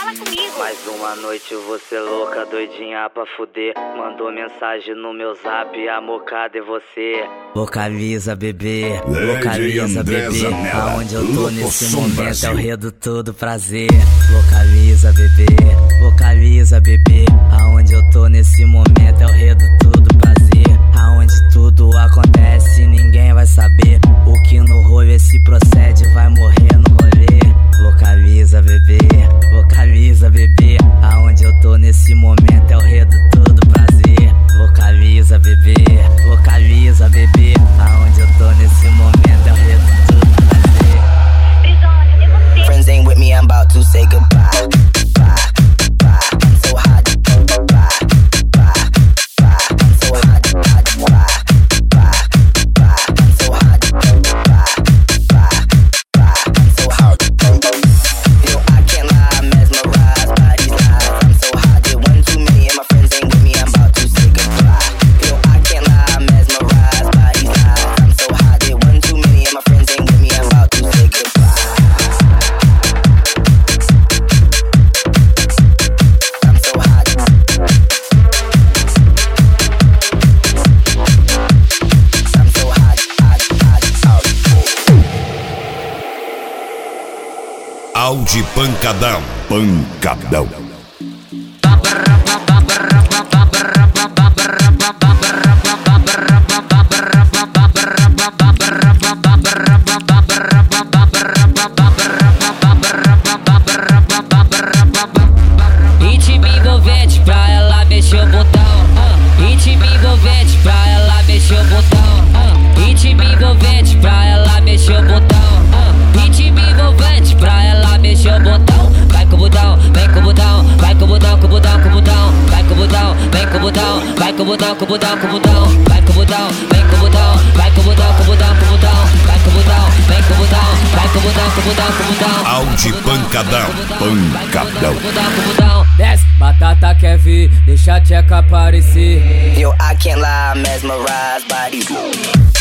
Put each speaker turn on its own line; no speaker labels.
fala comigo.
Mais uma noite você louca, doidinha pra fuder. Mandou mensagem no meu zap, amor, cadê você? Localiza, bebê, localiza, bebê. Aonde eu tô nesse momento é o redutor do prazer. Localiza, bebê, localiza, bebê. Aonde eu tô nesse momento é o redutor do prazer. Aonde tudo acontece, ninguém vai saber. O que no rolê se procede vai morrer no rolê. Localiza, bebê, localiza, bebê. Aonde eu tô nesse momento é o redutor do prazer. Localiza, bebê, localiza, bebê. Aonde eu tô nesse momento é o redutor do prazer.
Brisona, cadê você?
Friends ain't with me, I'm about to say goodbye. Bye, bye. I'm so hot. Bye, bye, bye. I'm so hot. Bye, bye, bye. I'm so hot. Bye, bye, bye. I'm so hot. Yo, I can't lie, I'm mesmerized by these lies. I'm so hot, did one too many and my friends ain't with me, I'm about to say goodbye. Yo, I can't lie, I'm mesmerized by these lies. I'm so hot, did one too many and my friends ain't with me, I'm about to say goodbye. I'm so hot. I'm so hot, hot, hot, hot.
Audi Pancadão. Pancadão.
Ritmo envolvente pra ela mexer o botão. Ritmo envolvente pra ela mexer o botão. Ritmo envolvente pra ela mexer o botão. Ritmo envolvente pra ela mexer o botão. Vai com o botão, vem com o botão, vai com o botão, com o botão, com o botão. Vai com o botão, vem com o botão, vai com o botão, com o botão, com o botão. Vai com o botão, vem com o botão, vai com o botão, com o botão, com o botão. Vai com o botão, vem com o botão, vai com o botão, com o botão, com o botão.
Audi Pancadão. Pancadão.
Desce, batata quer vir, deixa a tcheca aparecer.
Yo, I can't lie, I'm mesmerized by these.